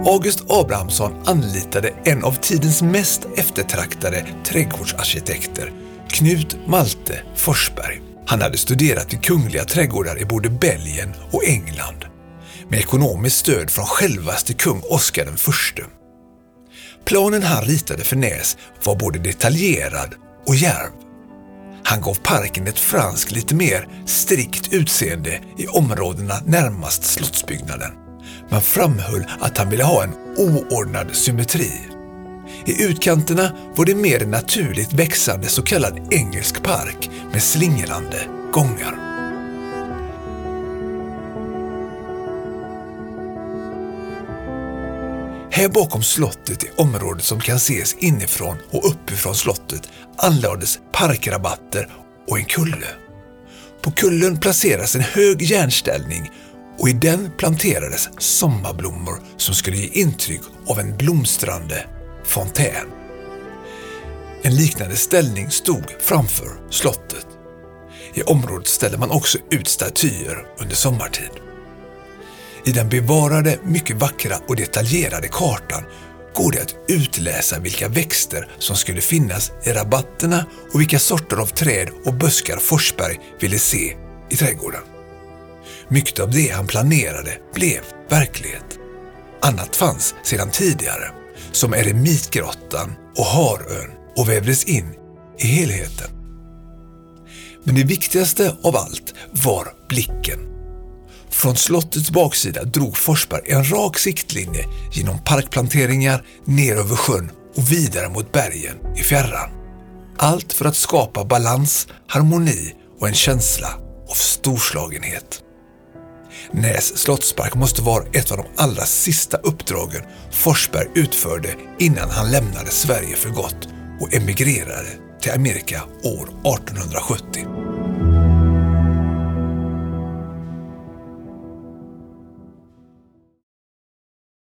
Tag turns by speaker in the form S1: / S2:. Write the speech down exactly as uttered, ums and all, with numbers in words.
S1: August Abrahamsson anlitade en av tidens mest eftertraktade trädgårdsarkitekter, Knut Malte Forsberg. Han hade studerat i kungliga trädgårdar i både Belgien och England, med ekonomiskt stöd från självaste kung Oscar den förste. Planen han ritade för Näs var både detaljerad och djärv. Han gav parken ett franskt lite mer strikt utseende i områdena närmast slottsbyggnaden, men framhöll att han ville ha en oordnad symmetri. I utkanterna var det mer en naturligt växande så kallad engelsk park med slingrande gångar. Här bakom slottet, i området som kan ses inifrån och uppifrån slottet, anlades parkrabatter och en kulle. På kullen placeras en hög järnställning och i den planterades sommarblommor som skulle ge intryck av en blomstrande fontän. En liknande ställning stod framför slottet. I området ställde man också ut statyer under sommartid. I den bevarade, mycket vackra och detaljerade kartan går det att utläsa vilka växter som skulle finnas i rabatterna och vilka sorter av träd och buskar Forsberg ville se i trädgården. Mycket av det han planerade blev verklighet. Annat fanns sedan tidigare, som Eremitgrottan och Harön, och vävdes in i helheten. Men det viktigaste av allt var blicken. Från slottets baksida drog Forsberg en rak siktlinje genom parkplanteringar ner över sjön och vidare mot bergen i fjärran. Allt för att skapa balans, harmoni och en känsla av storslagenhet. Näs slottspark måste vara ett av de allra sista uppdragen Forsberg utförde innan han lämnade Sverige för gott och emigrerade till Amerika år arton sjuttio.